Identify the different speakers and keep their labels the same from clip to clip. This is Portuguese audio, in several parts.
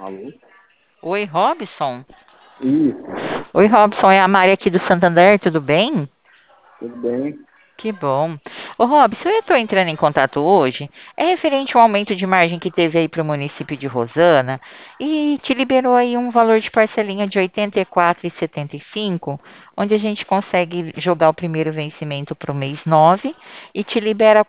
Speaker 1: Alô?
Speaker 2: Oi, Robson.
Speaker 1: Isso,
Speaker 2: Oi, Robson, é a Mari aqui do Santander, tudo bem?
Speaker 1: tudo bem?
Speaker 2: Que bom. Ô, Robson, eu estou entrando em contato hoje, é referente ao aumento de margem que teve aí para o município de Rosana e te liberou aí um valor de parcelinha de R$ 84,75, onde a gente consegue jogar o primeiro vencimento para o mês 9 e te libera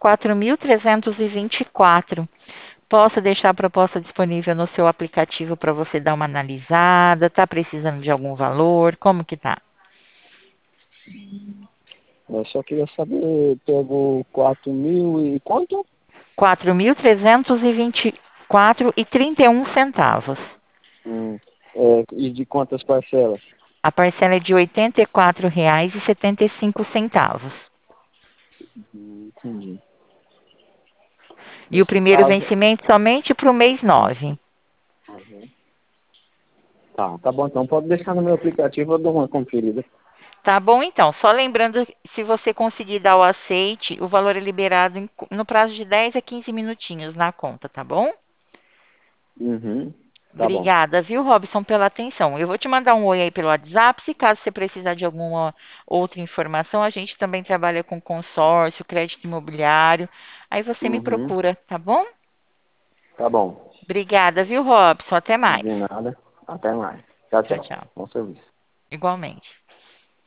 Speaker 2: 4.324. Posso deixar a proposta disponível no seu aplicativo para você dar uma analisada? Tá precisando de algum valor? Como que tá?
Speaker 1: Eu só queria saber, pegou 4 mil e quanto?
Speaker 2: 4.324,31 centavos.
Speaker 1: E de quantas parcelas?
Speaker 2: A parcela é de R$ 84,75.
Speaker 1: Entendi.
Speaker 2: E o
Speaker 1: Nesse
Speaker 2: primeiro
Speaker 1: caso,
Speaker 2: vencimento somente para o mês 9.
Speaker 1: uhum. Tá bom, então pode deixar no meu aplicativo, eu dou uma conferida.
Speaker 2: Tá bom, então. Só lembrando, se você conseguir dar o aceite, o valor é liberado no prazo de 10 a 15 minutinhos na conta, tá bom?
Speaker 1: Uhum. Tá bom.
Speaker 2: Obrigada, viu, Robson, pela atenção. Eu vou te mandar um oi aí pelo WhatsApp. Se caso você precisar de alguma outra informação, a gente também trabalha com consórcio, crédito imobiliário. Aí você me
Speaker 1: Uhum.
Speaker 2: procura, tá bom?
Speaker 1: Tá bom.
Speaker 2: Obrigada, viu, Robson? Até mais.
Speaker 1: De nada. Até mais. Tchau,
Speaker 2: Tchau,
Speaker 1: tchau.
Speaker 2: tchau.
Speaker 1: Bom serviço.
Speaker 2: Igualmente.